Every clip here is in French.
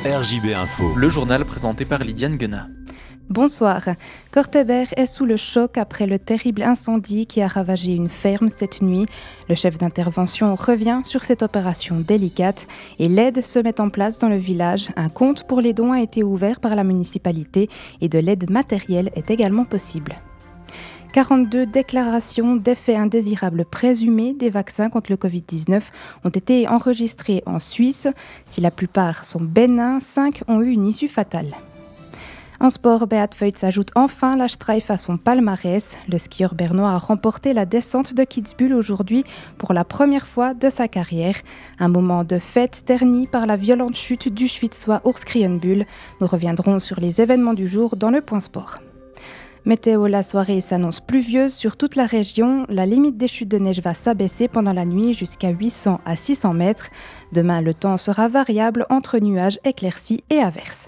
RJB Info. Le journal présenté par Lydiane Guenat. Bonsoir. Cortébert est sous le choc après le terrible incendie qui a ravagé une ferme cette nuit. Le chef d'intervention revient sur cette opération délicate et l'aide se met en place dans le village. Un compte pour les dons a été ouvert par la municipalité et de l'aide matérielle est également possible. 42 déclarations d'effets indésirables présumés des vaccins contre le Covid-19 ont été enregistrées en Suisse. Si la plupart sont bénins, 5 ont eu une issue fatale. En sport, Beat Feuz ajoute enfin la Streif à son palmarès. Le skieur bernois a remporté la descente de Kitzbühel aujourd'hui pour la première fois de sa carrière. Un moment de fête terni par la violente chute du Schwitzois Urs Krienbühl. Nous reviendrons sur les événements du jour dans le point sport. Météo, la soirée s'annonce pluvieuse sur toute la région. La limite des chutes de neige va s'abaisser pendant la nuit jusqu'à 800 à 600 mètres. Demain, le temps sera variable entre nuages, éclaircies et averses.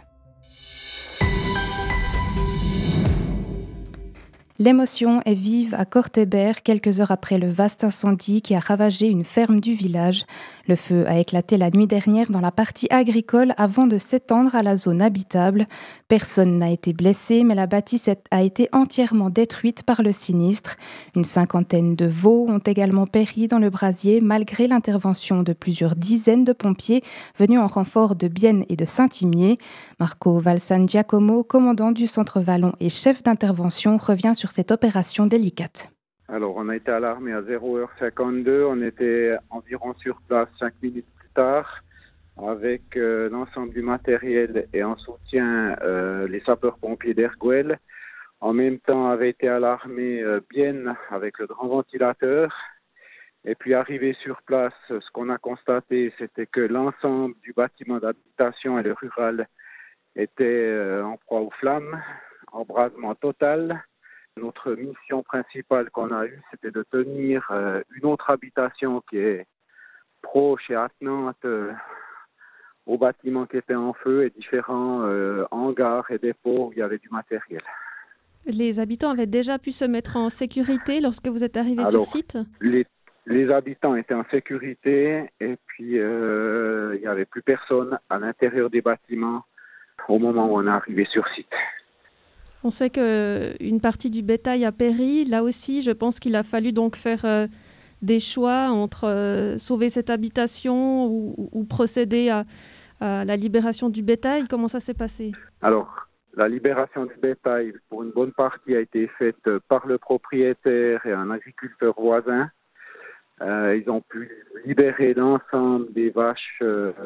L'émotion est vive à Cortébert quelques heures après le vaste incendie qui a ravagé une ferme du village. Le feu a éclaté la nuit dernière dans la partie agricole avant de s'étendre à la zone habitable. Personne n'a été blessé, mais la bâtisse a été entièrement détruite par le sinistre. Une cinquantaine de veaux ont également péri dans le brasier malgré l'intervention de plusieurs dizaines de pompiers venus en renfort de Bienne et de Saint-Imier. Marco Valsan Giacomo, commandant du Centre Vallon et chef d'intervention, revient sur cette opération délicate. Alors, on a été alarmé à 0h52. On était environ sur place 5 minutes plus tard avec l'ensemble du matériel et en soutien les sapeurs-pompiers d'Erguel. En même temps, avait été alarmé Bienne avec le grand ventilateur. Et puis, arrivé sur place, ce qu'on a constaté, c'était que l'ensemble du bâtiment d'habitation et le rural était en proie aux flammes, embrasement total. Notre mission principale qu'on a eue, c'était de tenir une autre habitation qui est proche et attenante aux bâtiments qui étaient en feu et différents hangars et dépôts où il y avait du matériel. Les habitants avaient déjà pu se mettre en sécurité lorsque vous êtes arrivé sur site ? Les habitants étaient en sécurité et puis il n'y avait plus personne à l'intérieur des bâtiments au moment où on est arrivé sur site. On sait qu'une partie du bétail a péri. Là aussi, je pense qu'il a fallu donc faire des choix entre sauver cette habitation ou procéder à la libération du bétail. Comment ça s'est passé ? Alors, la libération du bétail, pour une bonne partie, a été faite par le propriétaire et un agriculteur voisin. Ils ont pu libérer l'ensemble des vaches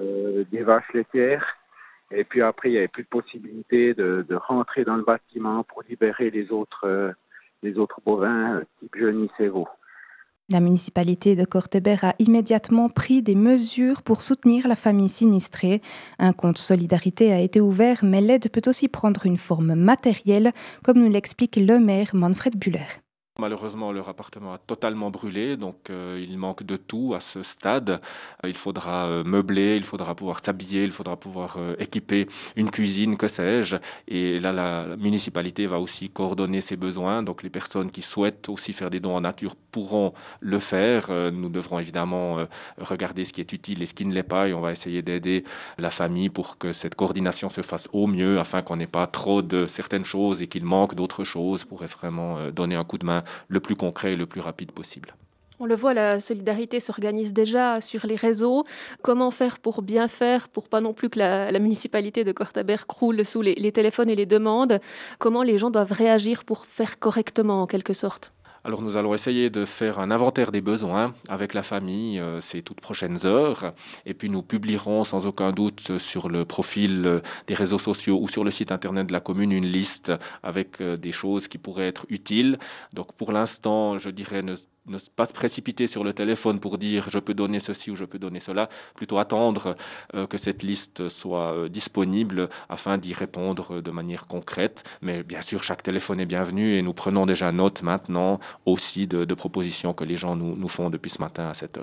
laitières. Et puis après, il n'y avait plus de possibilité de rentrer dans le bâtiment pour libérer les autres bovins, type genisse et veaux. La municipalité de Cortébert a immédiatement pris des mesures pour soutenir la famille sinistrée. Un compte solidarité a été ouvert, mais l'aide peut aussi prendre une forme matérielle, comme nous l'explique le maire Manfred Bühler. Malheureusement, leur appartement a totalement brûlé, donc il manque de tout à ce stade. Il faudra meubler, il faudra pouvoir s'habiller, il faudra pouvoir équiper une cuisine, que sais-je. Et là, la municipalité va aussi coordonner ses besoins. Donc les personnes qui souhaitent aussi faire des dons en nature pourront le faire. Nous devrons évidemment regarder ce qui est utile et ce qui ne l'est pas. Et on va essayer d'aider la famille pour que cette coordination se fasse au mieux, afin qu'on n'ait pas trop de certaines choses et qu'il manque d'autres choses pour vraiment donner un coup de main le plus concret et le plus rapide possible. On le voit, la solidarité s'organise déjà sur les réseaux. Comment faire pour bien faire, pour pas non plus que la municipalité de Cortébert croule sous les téléphones et les demandes ? Comment les gens doivent réagir pour faire correctement, en quelque sorte ? Alors nous allons essayer de faire un inventaire des besoins avec la famille ces toutes prochaines heures. Et puis nous publierons sans aucun doute sur le profil des réseaux sociaux ou sur le site internet de la commune une liste avec des choses qui pourraient être utiles. Donc pour l'instant, je dirais ne pas se précipiter sur le téléphone pour dire je peux donner ceci ou je peux donner cela, plutôt attendre que cette liste soit disponible afin d'y répondre de manière concrète. Mais bien sûr, chaque téléphone est bienvenu et nous prenons déjà note maintenant aussi de propositions que les gens nous font depuis ce matin à 7 heures.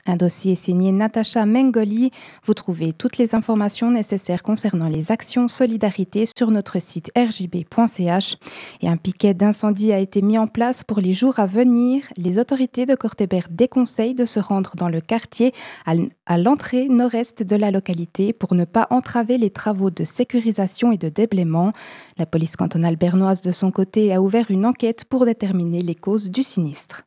Un dossier signé Natacha Mengoli. Vous trouvez toutes les informations nécessaires concernant les actions solidarité sur notre site rjb.ch. Et un piquet d'incendie a été mis en place pour les jours à venir. Les autorités de Cortébert déconseillent de se rendre dans le quartier à l'entrée nord-est de la localité pour ne pas entraver les travaux de sécurisation et de déblaiement. La police cantonale bernoise, de son côté, a ouvert une enquête pour déterminer les causes du sinistre.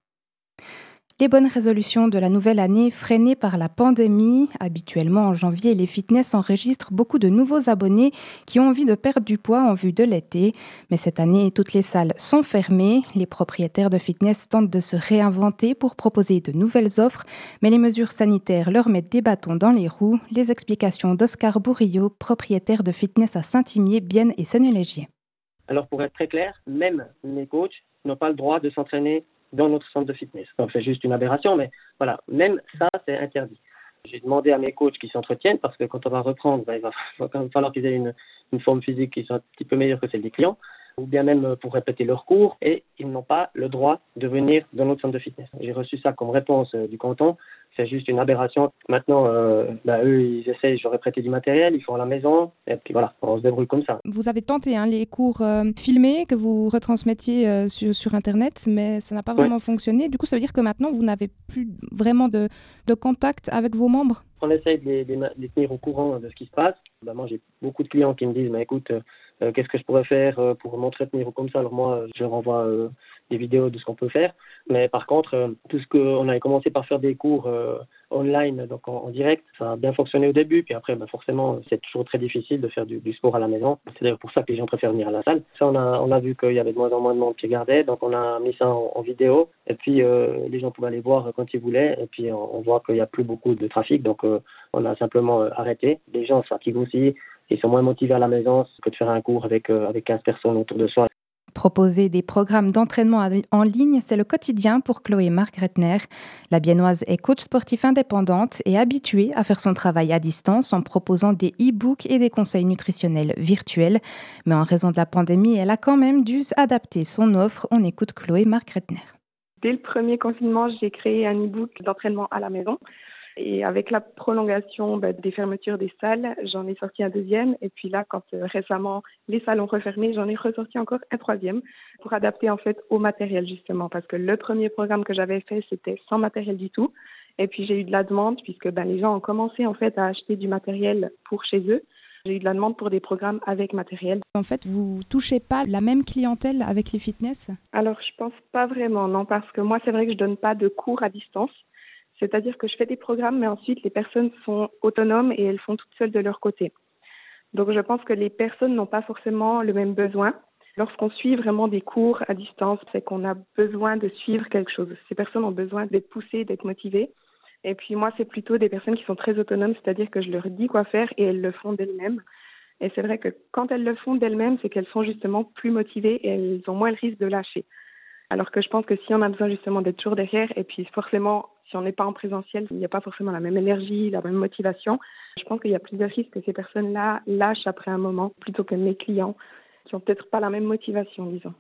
Les bonnes résolutions de la nouvelle année freinées par la pandémie. Habituellement, en janvier, les fitness enregistrent beaucoup de nouveaux abonnés qui ont envie de perdre du poids en vue de l'été. Mais cette année, toutes les salles sont fermées. Les propriétaires de fitness tentent de se réinventer pour proposer de nouvelles offres, mais les mesures sanitaires leur mettent des bâtons dans les roues. Les explications d'Oscar Bourrillo, propriétaire de fitness à Saint-Imier, Bienne et Seignelay-Gier. Alors pour être très clair, même les coachs n'ont pas le droit de s'entraîner dans notre centre de fitness. Donc c'est juste une aberration, mais voilà, même ça, c'est interdit. J'ai demandé à mes coachs qui s'entretiennent, parce que quand on va reprendre, il va quand même falloir qu'ils aient une forme physique qui soit un petit peu meilleure que celle des clients, ou bien même pour répéter leurs cours, et ils n'ont pas le droit de venir dans notre centre de fitness. J'ai reçu ça comme réponse du canton, c'est juste une aberration. Maintenant, eux, ils essayent, j'aurais prêté du matériel, ils font à la maison, et puis voilà, on se débrouille comme ça. Vous avez tenté les cours filmés que vous retransmettiez sur Internet, mais ça n'a pas vraiment fonctionné. Du coup, ça veut dire que maintenant, vous n'avez plus vraiment de contact avec vos membres? On essaye de les tenir au courant de ce qui se passe. Moi, j'ai beaucoup de clients qui me disent, écoute, qu'est-ce que je pourrais faire pour m'entretenir ou comme ça. Alors moi, je leur envoie des vidéos de ce qu'on peut faire. Mais par contre, tout ce qu'on avait commencé par faire des cours online, donc en direct, ça a bien fonctionné au début. Puis après, forcément, c'est toujours très difficile de faire du sport à la maison. C'est d'ailleurs pour ça que les gens préfèrent venir à la salle. Ça, on a vu qu'il y avait de moins en moins de monde qui regardait. Donc on a mis ça en vidéo. Et puis les gens pouvaient aller voir quand ils voulaient. Et puis on voit qu'il n'y a plus beaucoup de trafic. Donc on a simplement arrêté. Les gens se fatiguent aussi. Ils sont moins motivés à la maison que de faire un cours avec 15 personnes autour de soi. Proposer des programmes d'entraînement en ligne, c'est le quotidien pour Chloé Margretner. La Biennoise est coach sportif indépendante et habituée à faire son travail à distance en proposant des e-books et des conseils nutritionnels virtuels. Mais en raison de la pandémie, elle a quand même dû adapter son offre. On écoute Chloé Margretner. Dès le premier confinement, j'ai créé un e-book d'entraînement à la maison. Et avec la prolongation des fermetures des salles, j'en ai sorti un deuxième. Et puis là, quand récemment les salles ont refermé, j'en ai ressorti encore un troisième pour adapter en fait au matériel justement. Parce que le premier programme que j'avais fait, c'était sans matériel du tout. Et puis j'ai eu de la demande puisque les gens ont commencé en fait à acheter du matériel pour chez eux. J'ai eu de la demande pour des programmes avec matériel. En fait, vous touchez pas la même clientèle avec les fitness? Alors, je pense pas vraiment, non, parce que moi, c'est vrai que je donne pas de cours à distance. C'est-à-dire que je fais des programmes, mais ensuite, les personnes sont autonomes et elles font toutes seules de leur côté. Donc, je pense que les personnes n'ont pas forcément le même besoin. Lorsqu'on suit vraiment des cours à distance, c'est qu'on a besoin de suivre quelque chose. Ces personnes ont besoin d'être poussées, d'être motivées. Et puis moi, c'est plutôt des personnes qui sont très autonomes, c'est-à-dire que je leur dis quoi faire et elles le font d'elles-mêmes. Et c'est vrai que quand elles le font d'elles-mêmes, c'est qu'elles sont justement plus motivées et elles ont moins le risque de lâcher. Alors que je pense que si on a besoin justement d'être toujours derrière, et puis forcément, si on n'est pas en présentiel, il n'y a pas forcément la même énergie, la même motivation, je pense qu'il y a plus de risques que ces personnes-là lâchent après un moment, plutôt que mes clients, qui n'ont peut-être pas la même motivation, disons.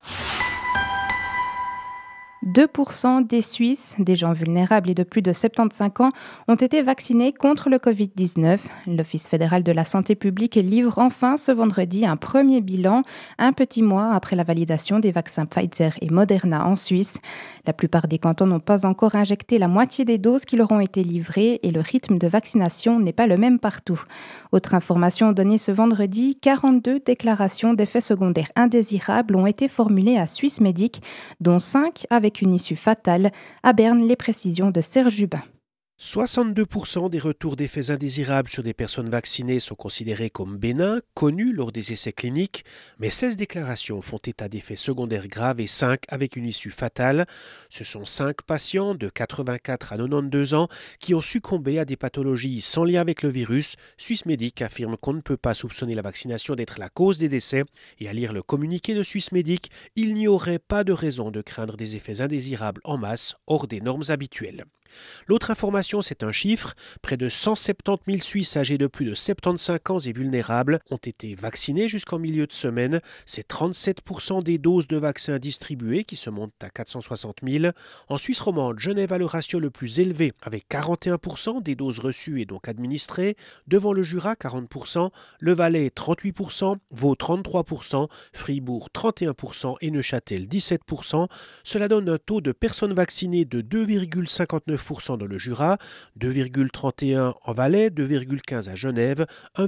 2% des Suisses, des gens vulnérables et de plus de 75 ans, ont été vaccinés contre le Covid-19. L'Office fédéral de la santé publique livre enfin ce vendredi un premier bilan, un petit mois après la validation des vaccins Pfizer et Moderna en Suisse. La plupart des cantons n'ont pas encore injecté la moitié des doses qui leur ont été livrées et le rythme de vaccination n'est pas le même partout. Autre information donnée ce vendredi, 42 déclarations d'effets secondaires indésirables ont été formulées à Swissmedic, dont 5 avec une issue fatale. À Berne, les précisions de Serge Jubin. 62% des retours d'effets indésirables sur des personnes vaccinées sont considérés comme bénins, connus lors des essais cliniques, mais 16 déclarations font état d'effets secondaires graves et 5 avec une issue fatale. Ce sont 5 patients de 84 à 92 ans qui ont succombé à des pathologies sans lien avec le virus. Swissmedic affirme qu'on ne peut pas soupçonner la vaccination d'être la cause des décès. Et à lire le communiqué de Swissmedic, il n'y aurait pas de raison de craindre des effets indésirables en masse hors des normes habituelles. L'autre information, c'est un chiffre. Près de 170 000 Suisses âgés de plus de 75 ans et vulnérables ont été vaccinés jusqu'en milieu de semaine. C'est 37% des doses de vaccins distribuées qui se montent à 460 000. En Suisse romande, Genève a le ratio le plus élevé avec 41% des doses reçues et donc administrées. Devant le Jura, 40%, le Valais, 38%, Vaud, 33%, Fribourg, 31% et Neuchâtel, 17%. Cela donne un taux de personnes vaccinées de 2,59% dans le Jura, 2,31% en Valais, 2,15% à Genève,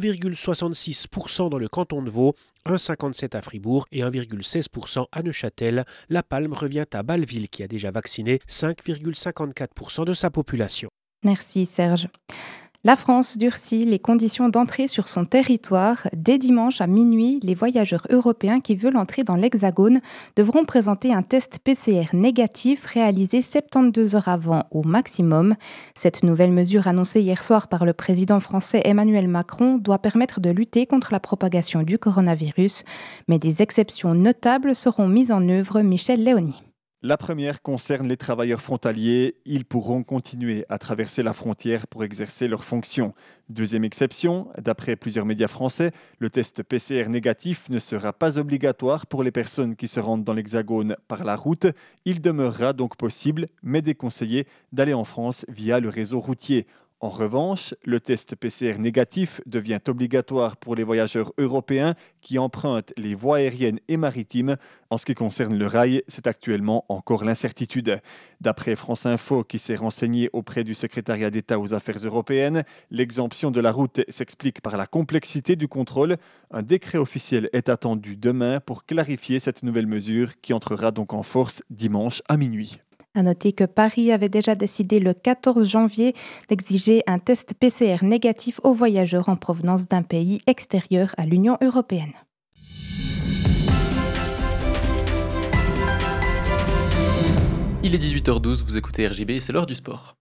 1,66% dans le canton de Vaud, 1,57% à Fribourg et 1,16% à Neuchâtel. La palme revient à Bâle-Ville qui a déjà vacciné 5,54% de sa population. Merci Serge. La France durcit les conditions d'entrée sur son territoire. Dès dimanche à minuit, les voyageurs européens qui veulent entrer dans l'Hexagone devront présenter un test PCR négatif réalisé 72 heures avant au maximum. Cette nouvelle mesure annoncée hier soir par le président français Emmanuel Macron doit permettre de lutter contre la propagation du coronavirus. Mais des exceptions notables seront mises en œuvre. Michel Léonie. La première concerne les travailleurs frontaliers. Ils pourront continuer à traverser la frontière pour exercer leurs fonctions. Deuxième exception, d'après plusieurs médias français, le test PCR négatif ne sera pas obligatoire pour les personnes qui se rendent dans l'Hexagone par la route. Il demeurera donc possible, mais déconseillé, d'aller en France via le réseau routier. En revanche, le test PCR négatif devient obligatoire pour les voyageurs européens qui empruntent les voies aériennes et maritimes. En ce qui concerne le rail, c'est actuellement encore l'incertitude. D'après France Info, qui s'est renseigné auprès du secrétariat d'État aux affaires européennes, l'exemption de la route s'explique par la complexité du contrôle. Un décret officiel est attendu demain pour clarifier cette nouvelle mesure qui entrera donc en force dimanche à minuit. À noter que Paris avait déjà décidé le 14 janvier d'exiger un test PCR négatif aux voyageurs en provenance d'un pays extérieur à l'Union européenne. Il est 18h12, vous écoutez RJB et c'est l'heure du sport.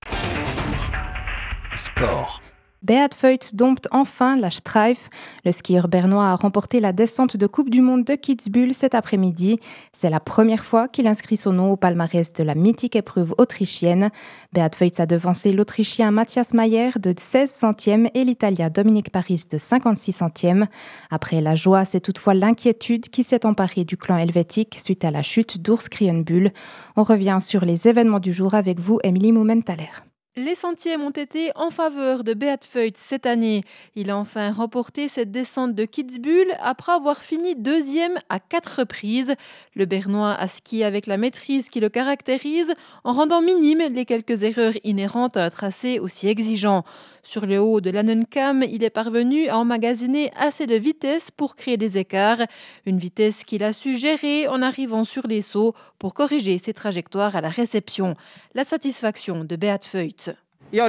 Sport. Beat Feut dompte enfin la Streif. Le skieur bernois a remporté la descente de Coupe du Monde de Kitzbühel cet après-midi. C'est la première fois qu'il inscrit son nom au palmarès de la mythique épreuve autrichienne. Beat Feut a devancé l'Autrichien Matthias Mayer de 16 centièmes et l'Italien Dominique Paris de 56 centièmes. Après la joie, c'est toutefois l'inquiétude qui s'est emparée du clan helvétique suite à la chute d'Urs Krienbühl. On revient sur les événements du jour avec vous, Émilie Mumenthaler. Les centièmes ont été en faveur de Beat Feut cette année. Il a enfin remporté cette descente de Kitzbühel après avoir fini deuxième à 4 reprises. Le Bernois a skié avec la maîtrise qui le caractérise en rendant minimes les quelques erreurs inhérentes à un tracé aussi exigeant. Sur le haut de l'Annenkam, il est parvenu à emmagasiner assez de vitesse pour créer des écarts. Une vitesse qu'il a su gérer en arrivant sur les sauts pour corriger ses trajectoires à la réception. La satisfaction de Beat Feut. J'ai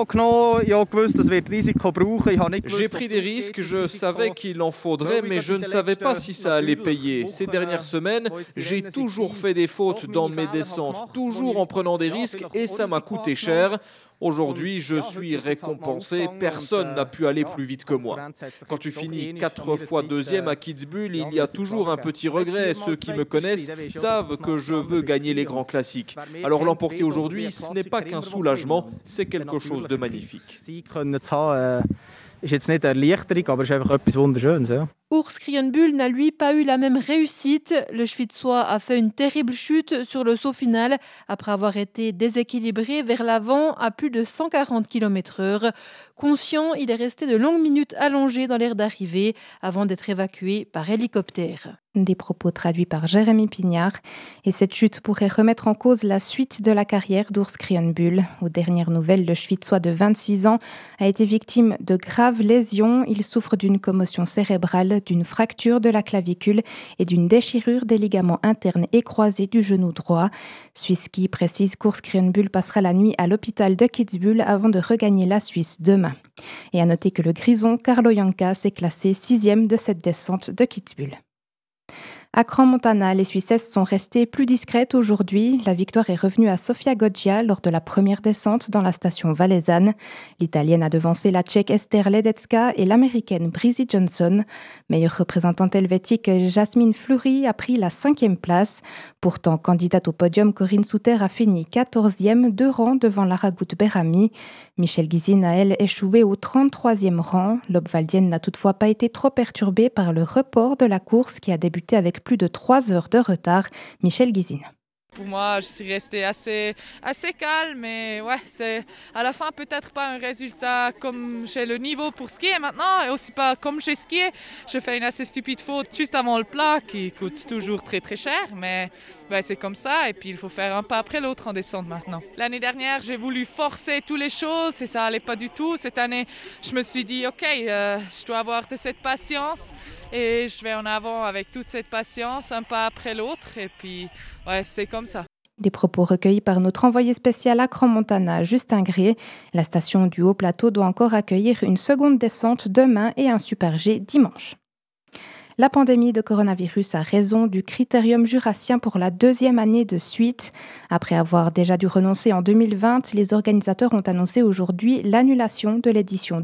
pris des risques, je savais qu'il en faudrait, mais je ne savais pas si ça allait payer. Ces dernières semaines, j'ai toujours fait des fautes dans mes descentes, toujours en prenant des risques, et ça m'a coûté cher. Aujourd'hui, je suis récompensé. Personne n'a pu aller plus vite que moi. Quand tu finis 4 fois deuxième à Kitzbühel, il y a toujours un petit regret. Ceux qui me connaissent savent que je veux gagner les grands classiques. Alors l'emporter aujourd'hui, ce n'est pas qu'un soulagement, c'est quelque chose de magnifique. Urs Krienbühl n'a lui pas eu la même réussite. Le Schwytzois a fait une terrible chute sur le saut final après avoir été déséquilibré vers l'avant à plus de 140 km/h. Conscient, il est resté de longues minutes allongé dans l'aire d'arrivée avant d'être évacué par hélicoptère. Des propos traduits par Jérémy Pignard. Et cette chute pourrait remettre en cause la suite de la carrière d'Urs Krienbühl. Aux dernières nouvelles, le Schwytzois de 26 ans a été victime de graves lésions. Il souffre d'une commotion cérébrale, d'une fracture de la clavicule et d'une déchirure des ligaments internes et croisés du genou droit. Swiss-Ski précise qu'Urs Krienbühl passera la nuit à l'hôpital de Kitzbühel avant de regagner la Suisse demain. Et à noter que le grison Carlo Janka s'est classé 6e de cette descente de Kitzbühel. À Crans-Montana, les Suissesses sont restées plus discrètes aujourd'hui. La victoire est revenue à Sofia Goggia lors de la première descente dans la station valaisanne. L'Italienne a devancé la Tchèque Esther Ledecká et l'Américaine Breezy Johnson. Meilleure représentante helvétique, Jasmine Fleury a pris la 5e place. Pourtant, candidate au podium, Corinne Souter a fini 14e, 2 rangs devant Laragout Berami. Michel Guizine a, elle, échoué au 33e rang. L'Obvaldienne n'a toutefois pas été trop perturbée par le report de la course qui a débuté avec plus de 3 heures de retard. Michel Guizine. Pour moi, je suis restée assez calme, mais ouais, c'est à la fin peut-être pas un résultat comme j'ai le niveau pour skier maintenant, et aussi pas comme j'ai skié. Je fais une assez stupide faute juste avant le plat qui coûte toujours très très cher, mais ouais, c'est comme ça, et puis il faut faire un pas après l'autre en descente maintenant. L'année dernière, j'ai voulu forcer toutes les choses et ça allait pas du tout. Cette année, je me suis dit, ok, je dois avoir de cette patience et je vais en avant avec toute cette patience, un pas après l'autre, et puis ouais, c'est comme ça. Des propos recueillis par notre envoyé spécial à Crans-Montana, Justin Gré. La station du Haut-Plateau doit encore accueillir une seconde descente demain et un Super G dimanche. La pandémie de coronavirus a raison du Critérium jurassien pour la 2e année de suite. Après avoir déjà dû renoncer en 2020, les organisateurs ont annoncé aujourd'hui l'annulation de l'édition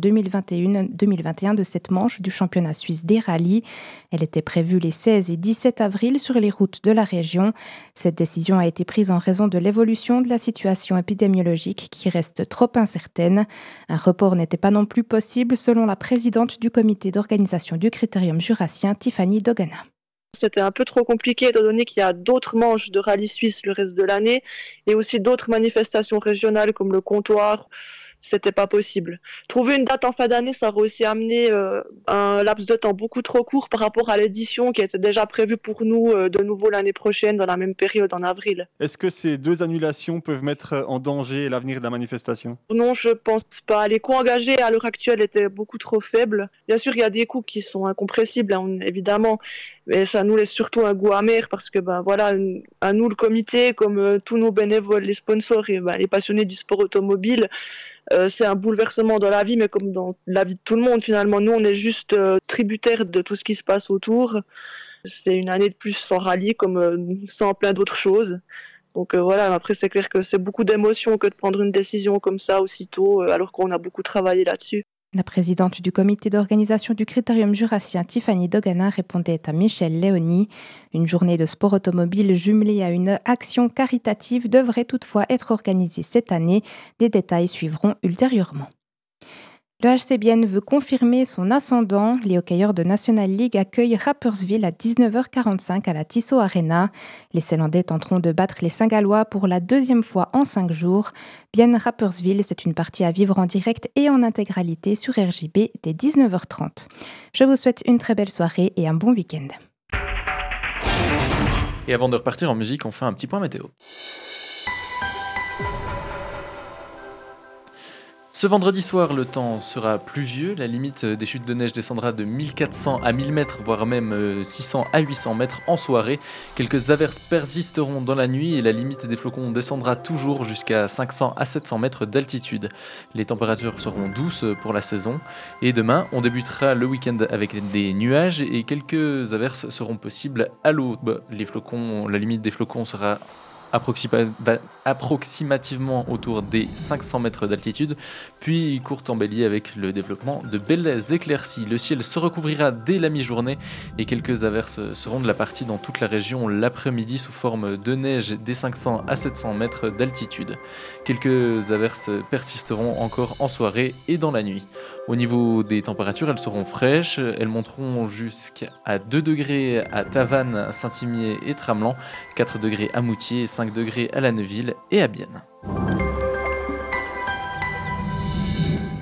2021 de cette manche du championnat suisse des rallyes. Elle était prévue les 16 et 17 avril sur les routes de la région. Cette décision a été prise en raison de l'évolution de la situation épidémiologique qui reste trop incertaine. Un report n'était pas non plus possible selon la présidente du comité d'organisation du Critérium jurassien, Tiffany Dogana. C'était un peu trop compliqué étant donné qu'il y a d'autres manches de rallye suisse le reste de l'année et aussi d'autres manifestations régionales comme le comptoir. C'était pas possible. Trouver une date en fin d'année, ça aurait aussi amené un laps de temps beaucoup trop court par rapport à l'édition qui était déjà prévue pour nous de nouveau l'année prochaine dans la même période en avril. Est-ce que ces 2 annulations peuvent mettre en danger l'avenir de la manifestation ? Non, je pense pas. Les coûts engagés à l'heure actuelle étaient beaucoup trop faibles. Bien sûr, il y a des coûts qui sont incompressibles, évidemment, mais ça nous laisse surtout un goût amer parce que voilà, à nous le comité, comme tous nos bénévoles, les sponsors et les passionnés du sport automobile, c'est un bouleversement dans la vie, mais comme dans la vie de tout le monde finalement. Nous, on est juste tributaires de tout ce qui se passe autour. C'est une année de plus sans rallye, comme sans plein d'autres choses. Donc voilà, après c'est clair que c'est beaucoup d'émotions que de prendre une décision comme ça aussitôt, alors qu'on a beaucoup travaillé là-dessus. La présidente du comité d'organisation du Critérium jurassien, Tiffany Dogana, répondait à Michel Léoni. Une journée de sport automobile jumelée à une action caritative devrait toutefois être organisée cette année. Des détails suivront ultérieurement. Le HC Bienne veut confirmer son ascendant. Les hockeyeurs de National League accueillent Rapperswil à 19h45 à la Tissot Arena. Les Ceylandais tenteront de battre les Saint-Gallois pour la 2e fois en 5 jours. Bienne-Rapperswil, c'est une partie à vivre en direct et en intégralité sur RJB dès 19h30. Je vous souhaite une très belle soirée et un bon week-end. Et avant de repartir en musique, on fait un petit point météo. Ce vendredi soir, le temps sera pluvieux. La limite des chutes de neige descendra de 1400 à 1000 mètres, voire même 600 à 800 mètres en soirée. Quelques averses persisteront dans la nuit et la limite des flocons descendra toujours jusqu'à 500 à 700 mètres d'altitude. Les températures seront douces pour la saison. Et demain, on débutera le week-end avec des nuages et quelques averses seront possibles à l'aube. La limite des flocons sera approximativement autour des 500 mètres d'altitude, puis courte embellie avec le développement de belles éclaircies. Le ciel se recouvrira dès la mi-journée et quelques averses seront de la partie dans toute la région l'après-midi sous forme de neige des 500 à 700 mètres d'altitude. Quelques averses persisteront encore en soirée et dans la nuit. Au niveau des températures, elles seront fraîches, elles monteront jusqu'à 2 degrés à Tavannes, Saint-Imier et Tramelan, 4 degrés à Moutier, 5 degrés à La Neuville et à Bienne.